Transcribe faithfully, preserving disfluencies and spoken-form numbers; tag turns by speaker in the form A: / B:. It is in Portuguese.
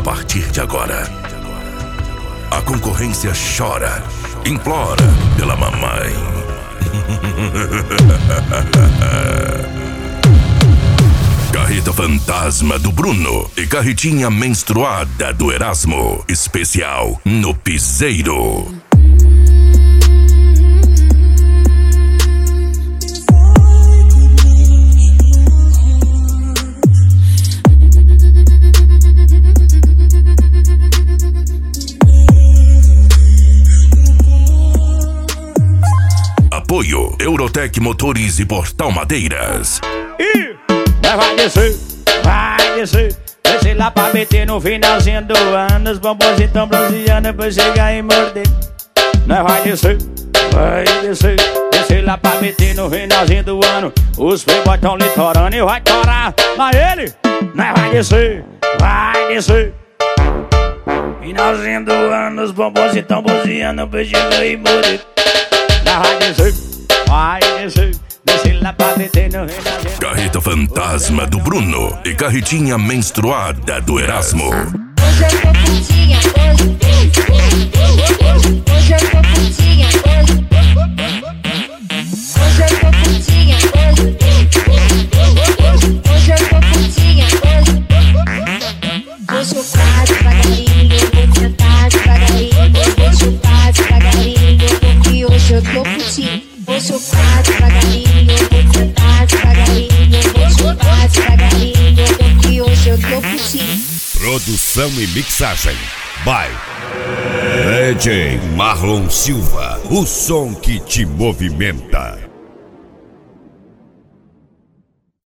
A: partir de agora, a concorrência chora, implora pela mamãe. Carreta fantasma do Bruno e carretinha menstruada do Erasmo. Especial no Piseiro. Apoio Eurotec Motores e Portal Madeiras.
B: E vai descer, vai descer, descer lá pra meter no finalzinho do ano. Os bombons então bronzeando pra chegar e morder. Nós vai descer, vai descer, descer lá pra meter no finalzinho do ano. Os playboys tão litorando e vai torar. Mas ele, nós vai descer, vai descer. Finalzinho do ano, os bombons então bronzeando pra chegar e morder. Vai descer, vai descer, descer lá pra meter no finalzinho.
A: Carreta fantasma do Bruno e carretinha menstruada do Erasmo.
C: Hoje eu tô putinha, hoje, hoje eu tô putinha, hoje, hoje eu tô putinha, hoje, hoje eu tô putinha, hoje. Vou chupar devagarinho, vou sentar devagarinho, vou chupar devagarinho, porque hoje eu tô putinha. Vou chupar devagarinho, vou sentar devagarinho, vou chupar devagarinho, porque hoje eu tô putinha.
D: Produção e mixagem by D J Marlon Silva, o som que te movimenta.